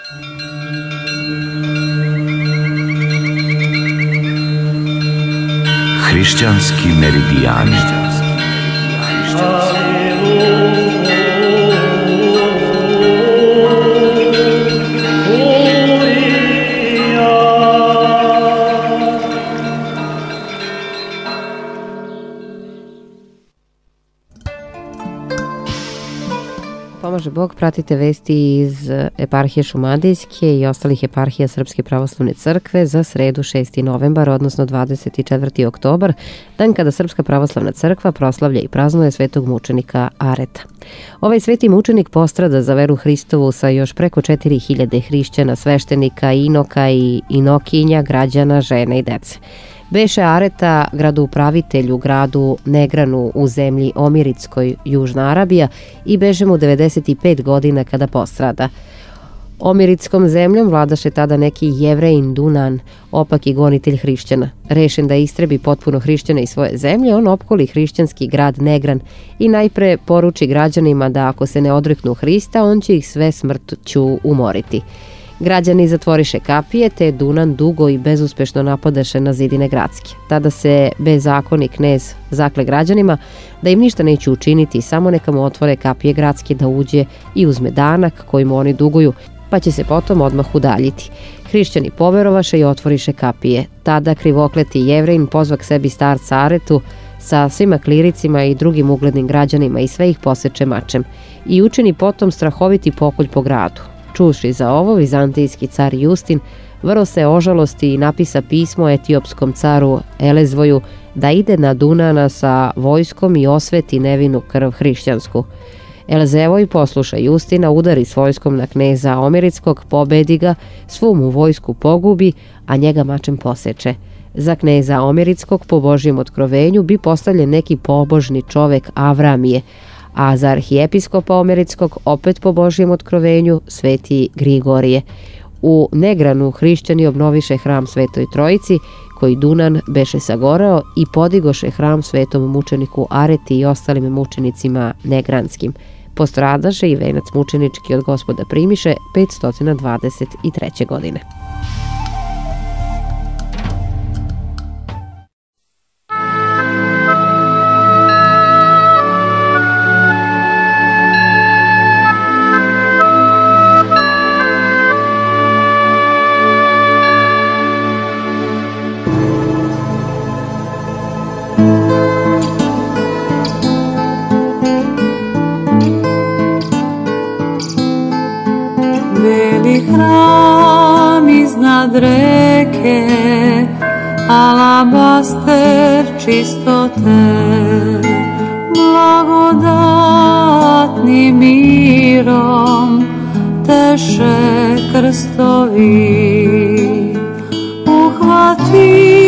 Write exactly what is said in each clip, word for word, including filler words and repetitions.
Hrišćanski meridijani. Pomaže Bog, pratite vesti iz eparhije Šumadijske i ostalih eparhija Srpske pravoslavne crkve za sredu šesti novembar, odnosno dvadeset četvrti oktobar, dan kada Srpska pravoslavna crkva proslavlja i praznuje svetog mučenika Areta. Ovaj sveti mučenik postrada za veru Hristovu sa još preko četiri hiljade hrišćana, sveštenika, inoka i inokinja, građana, žene i dece. Beše Areta gradoupravitelj u gradu Negranu u zemlji Omiritskoj, Južna Arabija, i beže mu devedeset pet godina kada postrada. Omiritskom zemljom vladaše tada neki Jevrejin Dunan, opaki gonitelj hrišćana. Rešen da istrebi potpuno hrišćana iz svoje zemlje, on opkoli hrišćanski grad Negran i najpre poruči građanima da ako se ne odreknu Hrista, on će ih sve smrću umoriti. Građani zatvoriše kapije, te Dunan dugo i bezuspešno napodaše na zidine gradske. Tada se bezakonni knez zakle građanima da im ništa neće učiniti, samo neka mu otvore kapije gradske da uđe i uzme danak koji mu oni duguju, pa će se potom odmah udaljiti. Hrišćani poverovaše i otvoriše kapije. Tada krivokleti Jevrejin pozva k sebi starca Aretu sa svima kliricima i drugim uglednim građanima i sve ih poseče mačem i učini potom strahoviti pokolj po gradu. Čuši za ovo, vizantijski car Justin vrlo se ožalosti i napisa pismo etiopskom caru Elezvoju da ide na Dunana sa vojskom i osveti nevinu krv hrišćansku. Elezevoj posluša Justina, udari s vojskom na kneza Omiritskog, pobedi ga, svu mu vojsku pogubi, a njega mačem poseče. Za kneza Omiritskog po Božjem otkrovenju bi postavljen neki pobožni čovek Avramije, a za arhijepiskopa Omiritskog opet po Božjem otkrovenju sveti Grigorije. U Negranu hrišćani obnoviše hram Svetoj Trojici, koji Dunan beše sagorao, i podigoše hram svetom mučeniku Areti i ostalim mučenicima negranskim. Postradaše i venac mučenički od Gospoda primiše petsto dvadeset treće godine. Hram iznad reke, alabaster čistote, blagodatnim mirom teše krstovi. Uhvati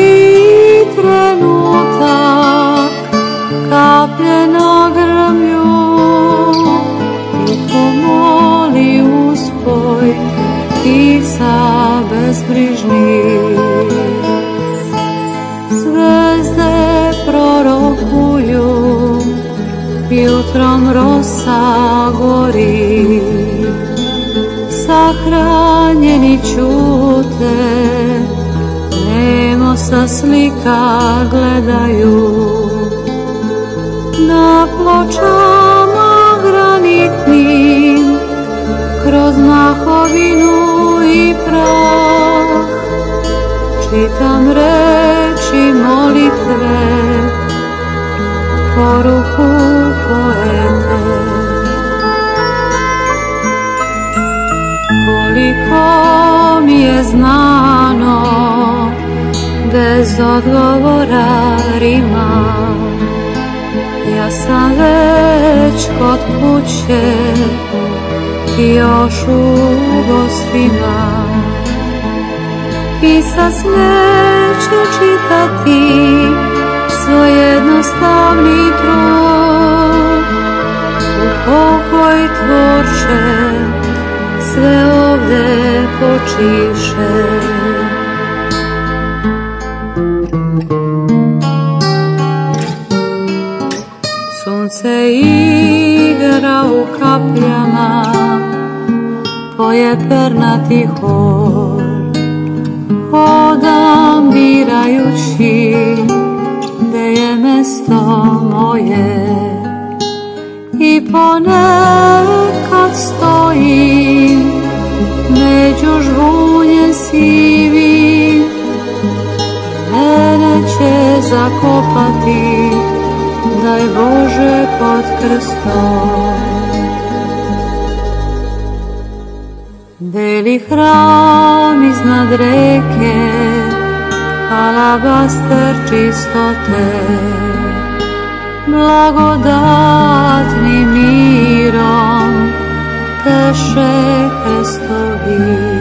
trenutak kaplje na grmlju i pomoli uspoj Isa bezbrižnih. Zvezde prorokuju, jutrom rosa gori, sahranjeni ćute, nemo sa slika gledaju. Na pločama granitnim, kroz mahovinu i prah, čitam reči molitve, poruku poete. Koliko mi je znano, bez odgovora rima, ja sam već kod kuće, još u gostima. Pisac neće čitati svoj jednostavni trud. U pokoj tvorče sve ovde počiše. Sunce igra u kapljama, po to je pernati hor, hodam birajući gde je mesto moje, i ponekad stojim među žvunje sivi, mene će zakopati, daj Bože, pod krstom. Beli hram iznad reke, alabaster čistote, blagodatnim mirom teše Hristovi.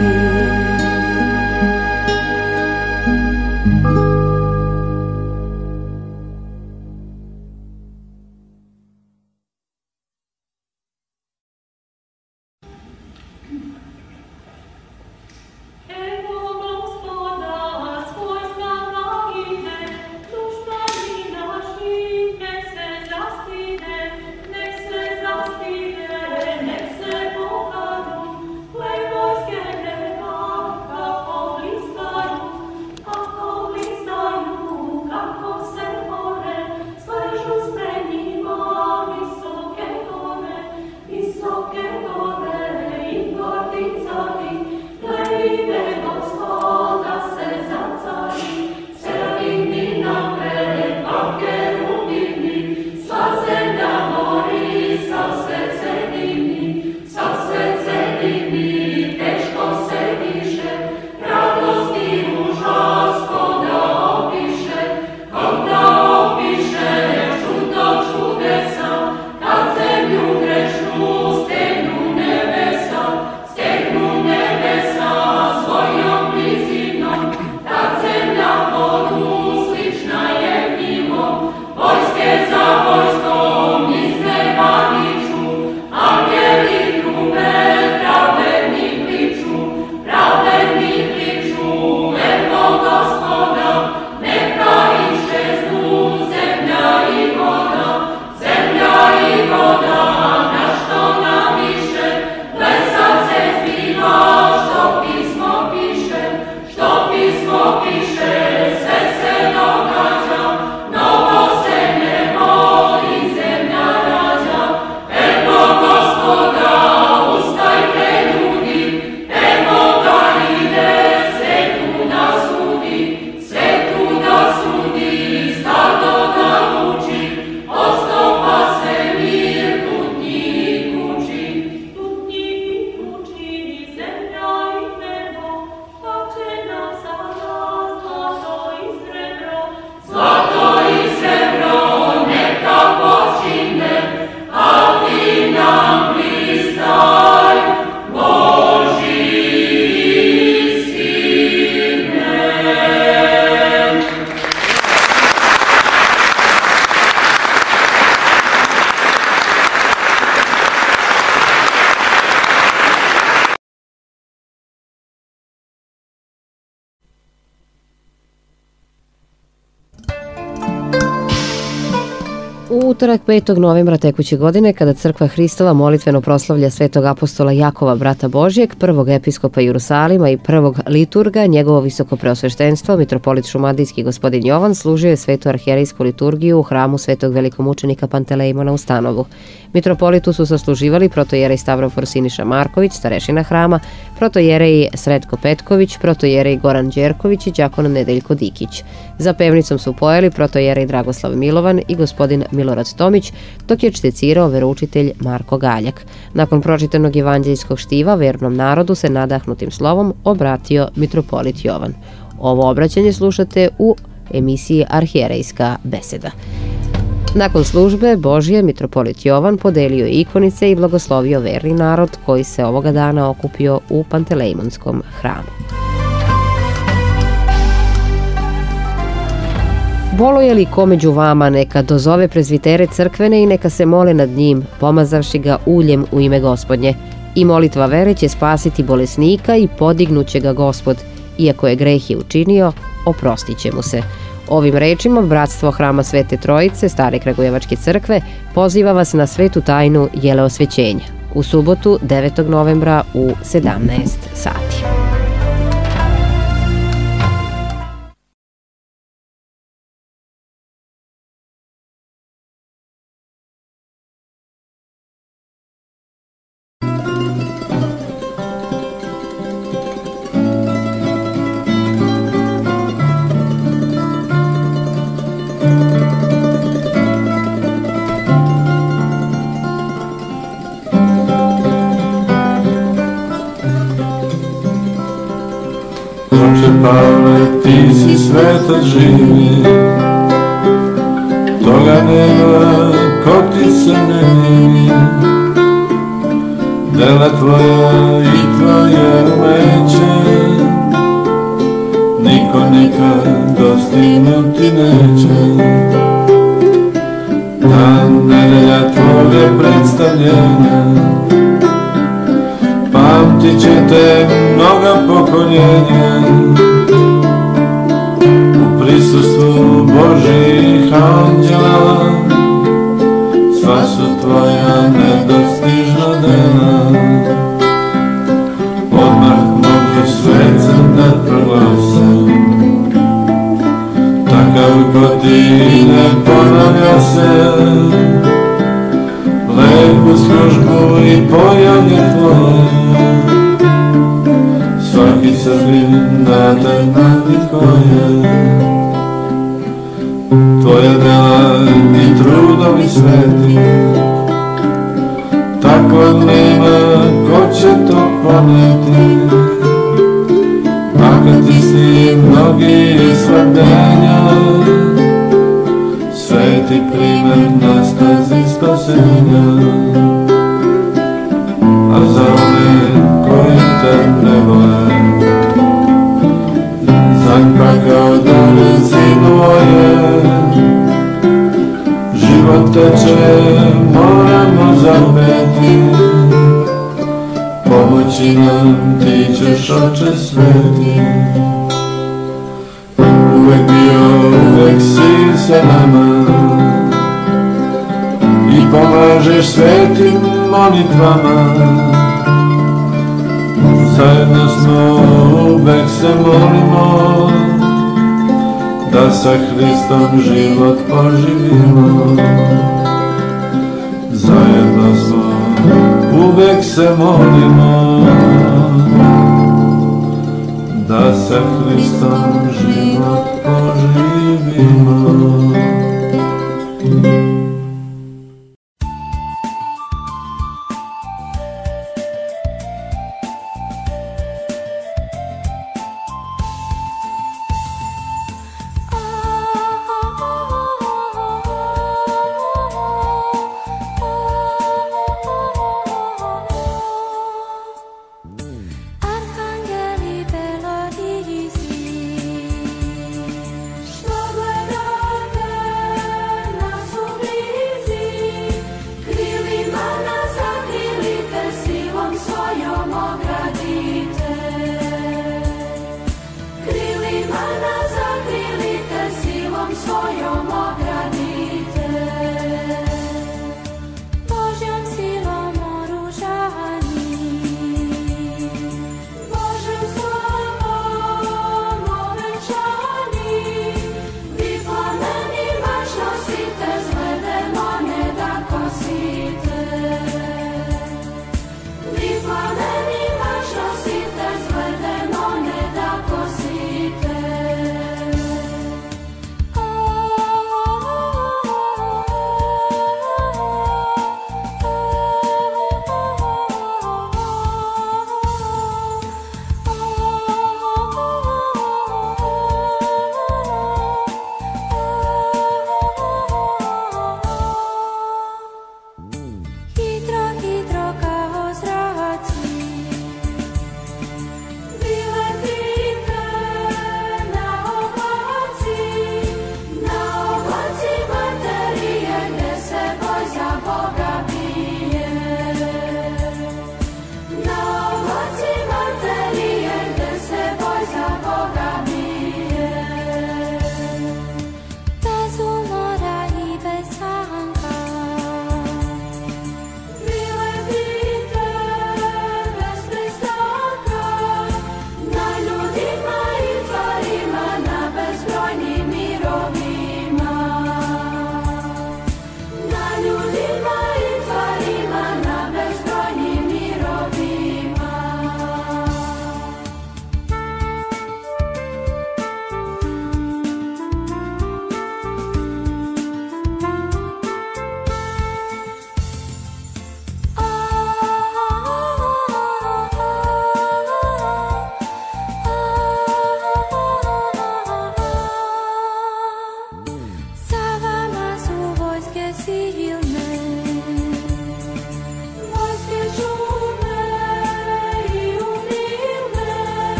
U utorak petog novembra tekuće godine, kada Crkva Hristova molitveno proslavlja svetog apostola Jakova, brata Božjeg, prvog episkopa Jerusalima i prvog liturga, njegovo visoko preosveštenstvo, mitropolit šumadijski gospodin Jovan, služio je svetu arhijerejsku liturgiju u hramu svetog velikomučenika Pantelejmona u Stanovu. Mitropolitu su sasluživali protojerej Stavrofor Siniša Marković, starešina hrama, protojerej Sretko Petković, protojerej Goran Đerković i đakon Nedeljko Dikić. Za pevnicom su pojeli protojerej Dragoslav Milovan i gospodin Milorad Tomić, dok je čtecirao veroučitelj Marko Galjak. Nakon pročitanog evanđeljskog štiva vernom narodu se nadahnutim slovom obratio mitropolit Jovan. Ovo obraćanje slušate u emisiji Arhijerejska beseda. Nakon službe Božje, mitropolit Jovan podelio je ikonice i blagoslovio verni narod koji se ovoga dana okupio u Pantelejmonskom hramu. Boluje li ko među vama, neka dozove prezvitere crkvene i neka se mole nad njim, pomazavši ga uljem u ime Gospodnje. I molitva vere će spasiti bolesnika i podignuće ga Gospod. Iako je greh je učinio, oprostit će mu se. Ovim rečima Bratstvo Hrama Svete Trojice, Stare Kragujevačke crkve, poziva vas na svetu tajnu jeleosvećenja. u subotu devetog novembra u sedamnaest sati. Pavle, ti si svetac živi, toga nema ko ti se ne divi. Dela tvoja i tvoje umeće niko nikad dostignuti neće. Ta nedelja tvoje predstavljenja pamtit će te mnoga pokoljenja. U prisustvu Božih anđela sva su tvoja nedostižna dela. Odmah mogu svecem da proglasim, takav ko ti ne ponavlja se. Lepu službu i pojavlje tvoje svaki Srbin da te navi ko je. Tvoja dela i trudovi sveti, tako nema ko će to poneti. A kad ti si mnogi slabljenja, sveti primer na stazi spasenja. A za one koji te ne vole, zanj pakao dole zidvoje. Život teče, moramo zapeti, pomoći nam ti ćeš, Oče sveti. Uvek bio, uvek si sa nama i pomažeš svetim molitvama. Zajedno smo, uvek se molimo, da sa Hristom život poživimo. Zajedno smo, uvek se molimo, da sa Hristom život poživimo. Arcangeli pelodisi, Sloboda.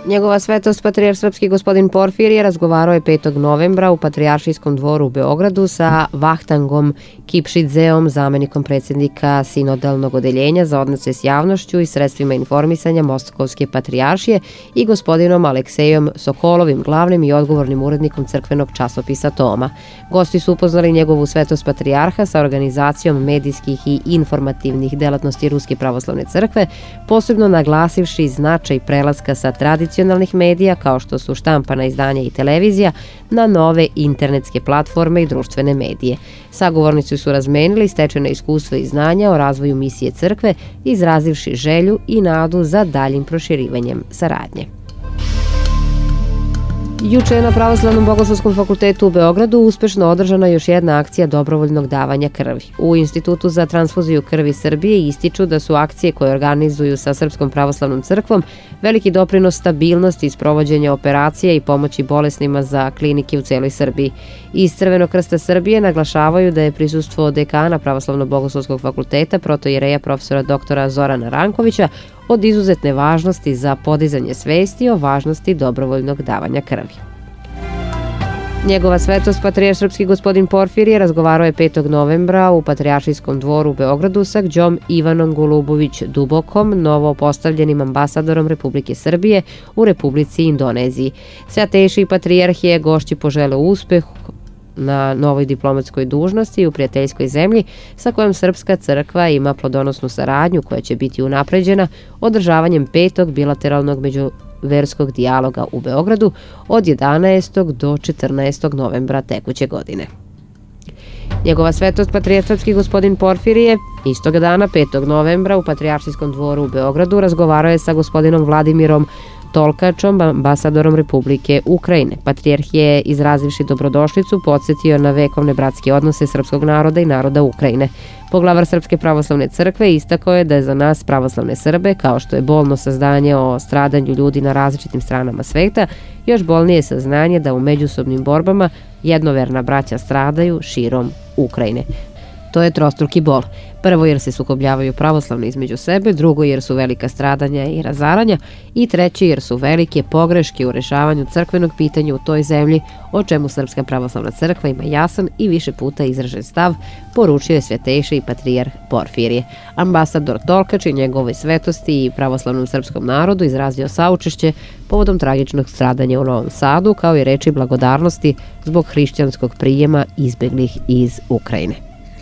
Njegova svetost patrijarh srpski gospodin Porfirije razgovarao je petog novembra u Patrijaršijskom dvoru u Beogradu sa Vahtangom Kipšidzeom, zamenikom predsjednika sinodalnog odeljenja za odnose s javnošću i sredstvima informisanja Moskovske patrijaršije i gospodinom Aleksejom Sokolovim, glavnim i odgovornim urednikom crkvenog časopisa Toma. Gosti su upoznali njegovu svetost patrijarha sa organizacijom medijskih i informativnih delatnosti Ruske pravoslavne crkve, posebno naglasivši značaj prelaska sa tradicionalnih medija kao što su štampana izdanja i televizija na nove internetske platforme i društvene medije. Sagovornici su razmenili stečena iskustva i znanja o razvoju misije crkve, izrazivši želju i nadu za daljim proširivanjem saradnje. Juče je na Pravoslavnom bogoslovskom fakultetu u Beogradu uspešno održana još jedna akcija dobrovoljnog davanja krvi. U Institutu za transfuziju krvi Srbije ističu da su akcije koje organizuju sa Srpskom pravoslavnom crkvom veliki doprinos stabilnosti sprovođenja operacija i pomoći bolesnima za klinike u celoj Srbiji. Iz Crvenog krsta Srbije naglašavaju da je prisustvo dekana Pravoslavnog bogoslovskog fakulteta protoijereja profesora doktora Zorana Rankovića od izuzetne važnosti za podizanje svesti o važnosti dobrovoljnog davanja krvi. Njegova svetost patrijarh srpski gospodin Porfirije razgovarao je petog novembra u Patrijaršijskom dvoru u Beogradu sa kđom Ivanom Golubović Dubokom, novo postavljenim ambasadorom Republike Srbije u Republici Indoneziji. Svetejši patrijarh je gošći poželeo uspeh na novoj diplomatskoj dužnosti u prijateljskoj zemlji sa kojom Srpska crkva ima plodonosnu saradnju koja će biti unapređena održavanjem petog bilateralnog međuverskog dijaloga u Beogradu od jedanaestog do četrnaestog novembra tekuće godine. Njegova svetost patrijarh srpski gospodin Porfirije istoga dana petog novembra u Patrijaršijskom dvoru u Beogradu razgovarao je sa gospodinom Vladimirom Tolkačom, ambasadorom Republike Ukrajine. Patrijarh je, izrazivši dobrodošlicu, podsjetio na vekovne bratske odnose srpskog naroda i naroda Ukrajine. Poglavar Srpske pravoslavne crkve istakao je da je za nas pravoslavne Srbe, kao što je bolno saznanje o stradanju ljudi na različitim stranama sveta, još bolnije saznanje da u međusobnim borbama jednoverna braća stradaju širom Ukrajine. To je trostruki bol. Prvo jer se sukobljavaju pravoslavni između sebe, drugo jer su velika stradanja i razaranja i treći jer su velike pogreške u rešavanju crkvenog pitanja u toj zemlji, o čemu Srpska pravoslavna crkva ima jasan i više puta izražen stav, poručio je svetejši i patrijarh Porfirije. Ambasador Tolkač i njegove svetosti i pravoslavnom srpskom narodu izrazio saučešće povodom tragičnog stradanja u Novom Sadu, kao i reči blagodarnosti zbog hrišćanskog prijema izbeglih iz Ukrajine.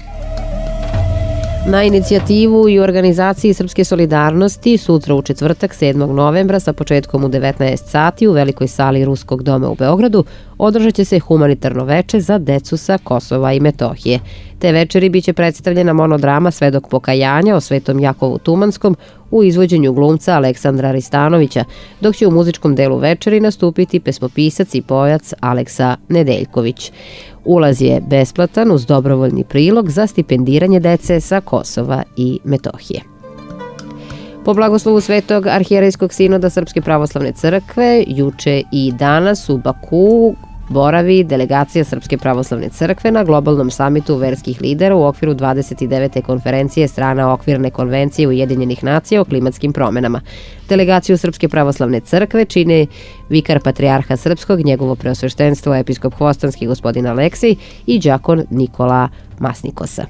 Na inicijativu i organizaciji Srpske solidarnosti sutra u četvrtak sedmog novembra sa početkom u devetnaest sati u velikoj sali Ruskog doma u Beogradu održat će se humanitarno veče za decu sa Kosova i Metohije. Te večeri biće predstavljena monodrama Svedok pokajanja o Svetom Jakovu Tumanskom u izvođenju glumca Aleksandra Ristanovića, dok će u muzičkom delu večeri nastupiti pesmopisac i pojac Aleksa Nedeljković. Ulaz je besplatan uz dobrovoljni prilog za stipendiranje dece sa Kosova i Metohije. Po blagoslovu Svetog arhijerejskog sinoda Srpske pravoslavne crkve, juče i danas u Bakuu boravi delegacija Srpske pravoslavne crkve na globalnom samitu verskih lidera u okviru dvadeset devete konferencije strana okvirne konvencije Ujedinjenih nacija o klimatskim promenama. Delegaciju Srpske pravoslavne crkve čine vikar patrijarha srpskog, njegovo preosveštenstvo episkop Hvostanski gospodin Aleksej i đakon Nikola Masnikosa.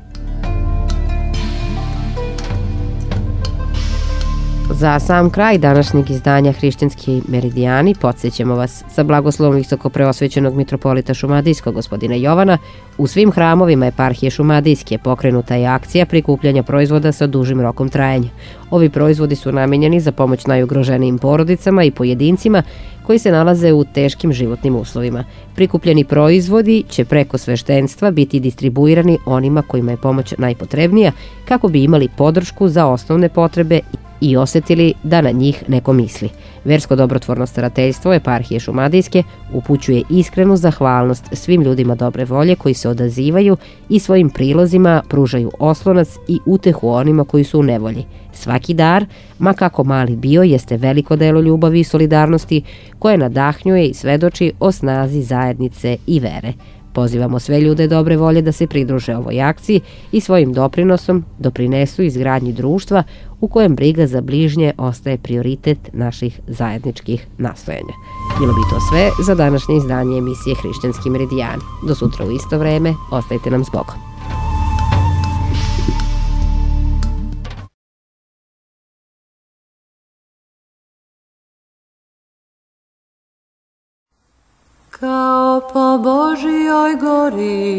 Za sam kraj današnjeg izdanja Hrišćanski meridijani podsjećamo vas sa blagoslovom visoko preosvećenog mitropolita Šumadijskog gospodina Jovana. U svim hramovima eparhije Šumadijske pokrenuta je akcija prikupljanja proizvoda sa dužim rokom trajanja. Ovi proizvodi su namenjeni za pomoć najugroženijim porodicama i pojedincima koji se nalaze u teškim životnim uslovima. Prikupljeni proizvodi će preko sveštenstva biti distribuirani onima kojima je pomoć najpotrebnija kako bi imali podršku za osnovne potrebe i osjetili da na njih neko misli. Versko dobrotvorno starateljstvo eparhije Šumadijske upućuje iskrenu zahvalnost svim ljudima dobre volje koji se odazivaju i svojim prilozima pružaju oslonac i utehu onima koji su u nevolji. Svaki dar, ma kako mali bio, jeste veliko delo ljubavi i solidarnosti koje nadahnjuje i svedoči o snazi zajednice i vere. Pozivamo sve ljude dobre volje da se pridruže ovoj akciji i svojim doprinosom doprinesu izgradnji društva u kojem briga za bližnje ostaje prioritet naših zajedničkih nastojanja. Bilo bi to sve za današnje izdanje emisije Hrišćanski meridijani. Do sutra u isto vreme, ostajte nam s Bogom. Kao po Božijoj gori,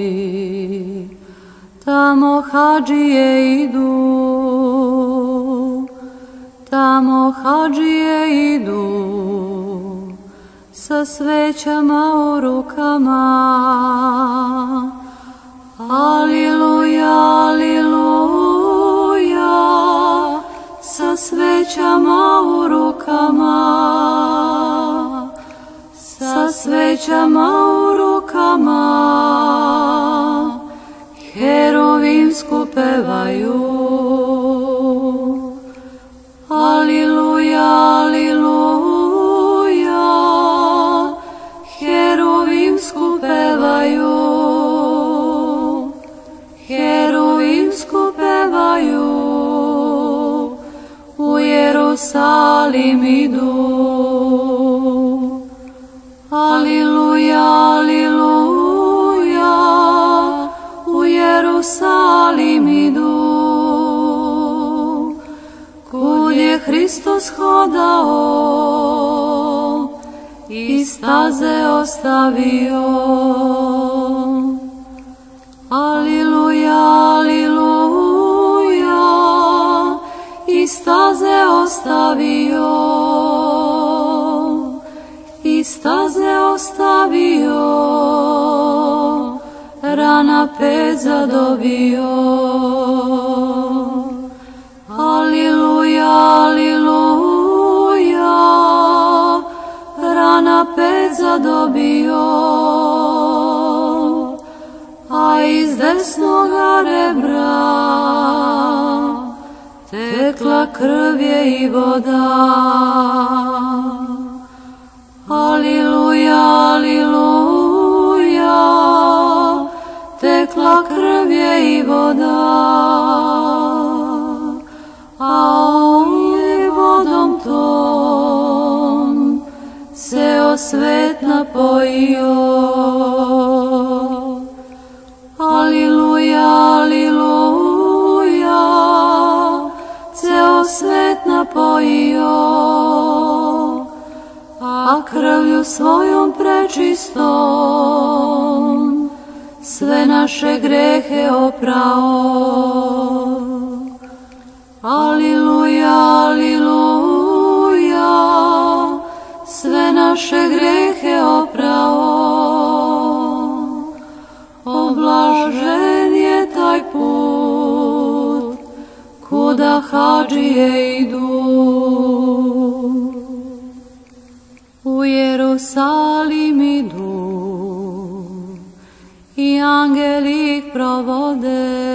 tamo hadžije idu, tamo hadžije idu, sa svećama u rukama. Aliluja, aliluja, sa svećama u rukama. Sa svećama u rukama, heruvimsku pevaju. Aliluja, aliluja, heruvimsku pevaju. Heruvimsku pevaju, u Jerusalim idu. Aliluja, aliluja, u Jerusalim idu, kud je Hristos hodao i staze ostavio. Aliluja, aliluja, i staze ostavio. I staze ostavio, rana pet zadobio. Aliluja, aliluja, rana pet zadobio, a iz desnoga rebra tekla krv je i voda. Aliluja, aliluja, tekla krv je i voda, a on je vodom tom ceo svet napojio. Aliluja, aliluja, ceo svet napojio, a krvlju svojom prečistom sve naše grehe oprao. Aliluja, aliluja, sve naše grehe oprao. Oblažen je taj put kuda hadžije idu. U Jerusalim idu i angeli ih provode.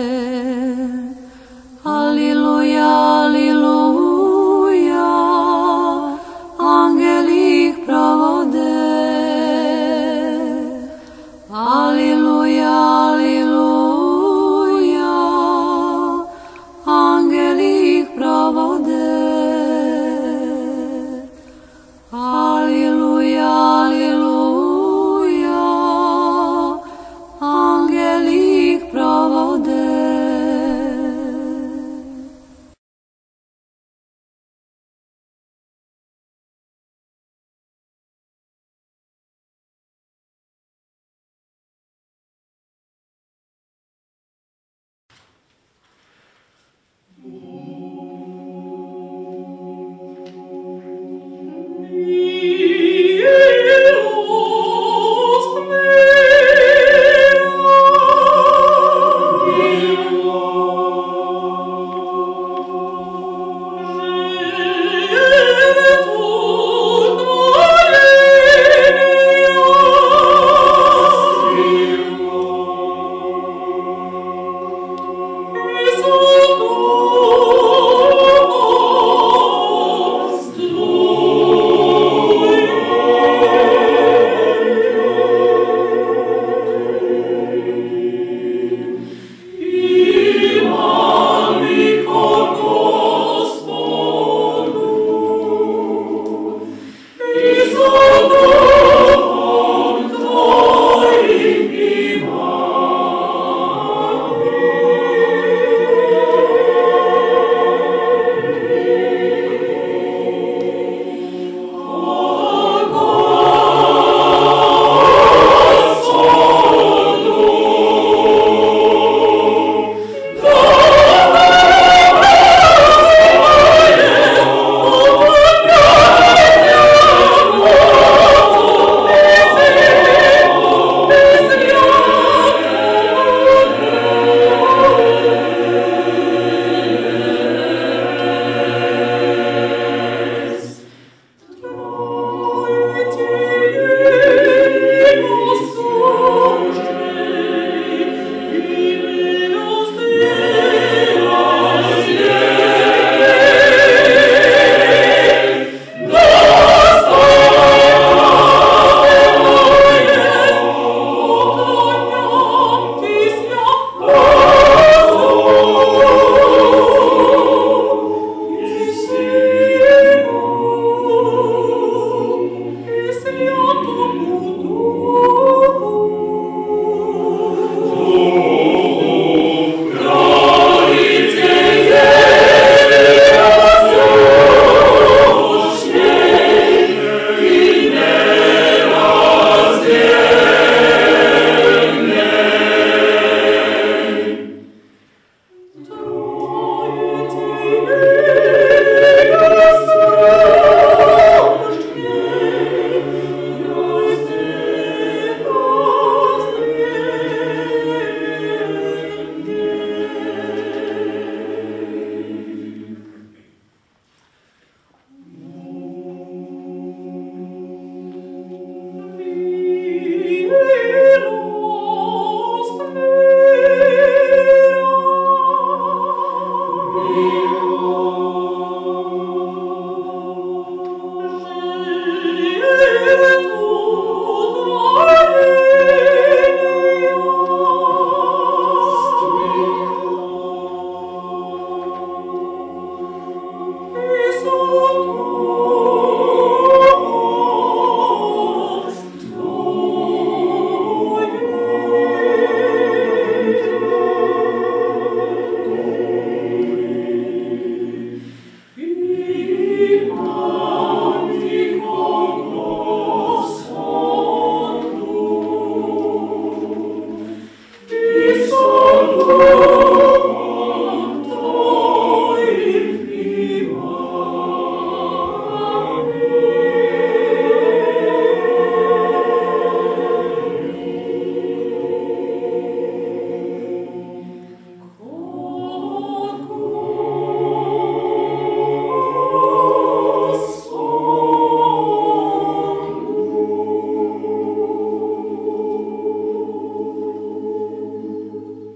Aliluja, aliluja, angeli ih provode. Aliluja.